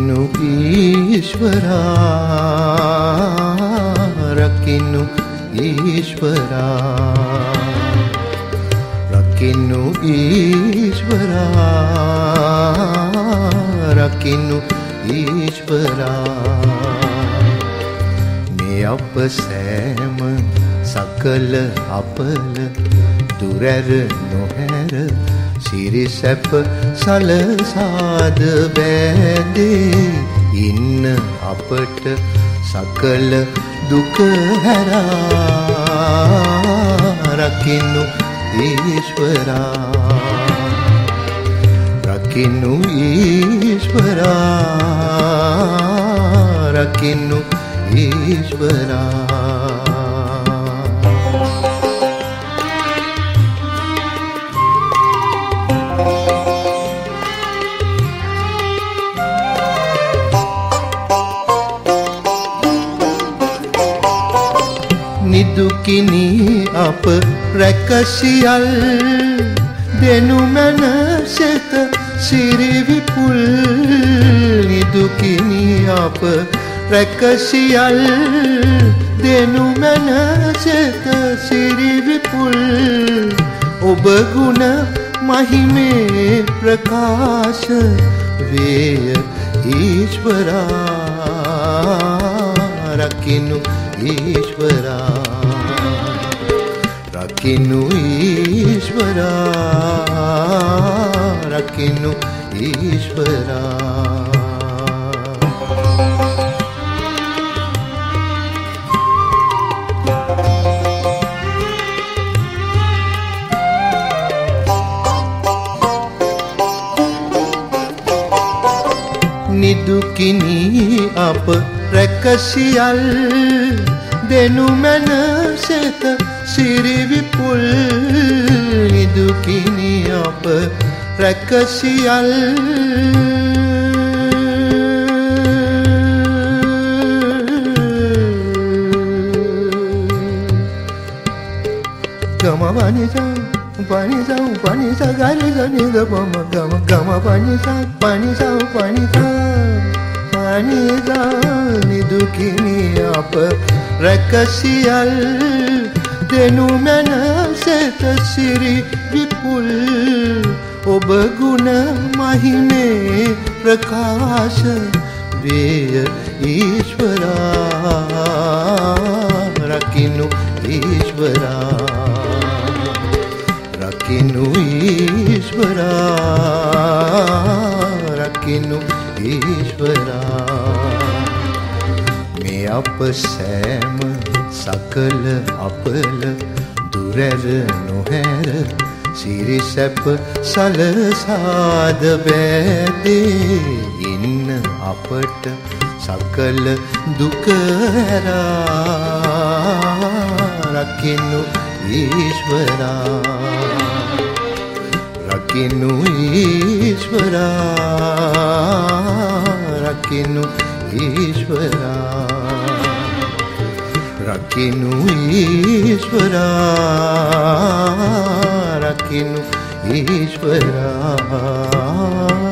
रकिनु ईश्वरा रकिनु ईश्वरा रकिनु ईश्वरा रकिनु ईश्वरा මේ අප සෑම සකල අපල දුරැර නොහැර සිරිසැප සලසාද බෑදේ ඉන්න අපට සකල දුක හැරා රකින්නු ඊශ්වරා රකින්නු ඊශ්වරා රකින්නු ईश्वरा නිදුකිනි අප රැකසියල් දෙනු මැන සෙත සිරි විපුල් නිදුකිනි අප රැකසියල් දෙනු මැන සෙත සිරි විපුල් ඔබ ගුණ මහිමේ ප්‍රකාශ වේය ඊශ්වරා රකින්නු ईश्वरा रकिनु ईश्वरा रकिनु ईश्वरा නිදුකිනි අප රැකසියල් දෙනු මැන සෙත සිරි විපුල් නිදුකිනි අප රැකසියල් ගම වනිසා පනිසා පනිසා ගරිසා නිග පම ගම ගම පනිසා පනිසා පනිසා පනිසා නිදුකිනි අප රැකසියල් දෙනු මැන සෙත සිරි විපුල් ඔබ ගුණ මහිමේ ප්‍රකාශ වේය ඊශ්වරා රකින්නු ඊශ්වරා रकिनु ईश्वरा रकिनु ईश्वरा මේ අප සෑම සකල අපල දුරැර නොහැර සිරිසැප සලසාද බෑදේ ඉන්න අපට සකල දුක හැරා රකින්නු ईश्वरा रकिनु ईश्वरा रकिनु ईश्वरा रकिनु ईश्वरा रकिनु ईश्वरा